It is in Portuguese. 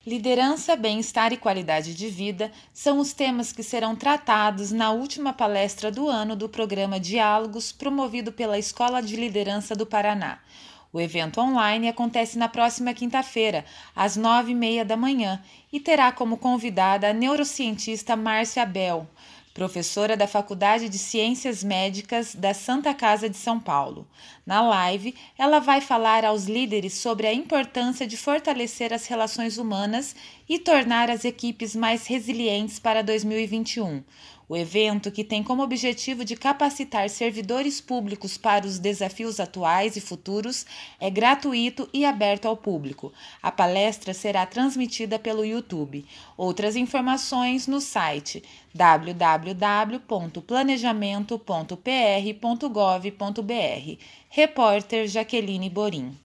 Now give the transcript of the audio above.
Liderança, bem-estar e qualidade de vida são os temas que serão tratados na última palestra do ano do programa Diálogos, promovido pela Escola de Liderança do Paraná. O evento online acontece na próxima quinta-feira, às 9h30 da manhã, e terá como convidada a neurocientista Márcia Bel, professora da Faculdade de Ciências Médicas da Santa Casa de São Paulo. Na live, ela vai falar aos líderes sobre a importância de fortalecer as relações humanas e tornar as equipes mais resilientes para 2021. O evento, que tem como objetivo de capacitar servidores públicos para os desafios atuais e futuros, é gratuito e aberto ao público. A palestra será transmitida pelo YouTube. Outras informações no site www.planejamento.pr.gov.br. Repórter Jaqueline Borim.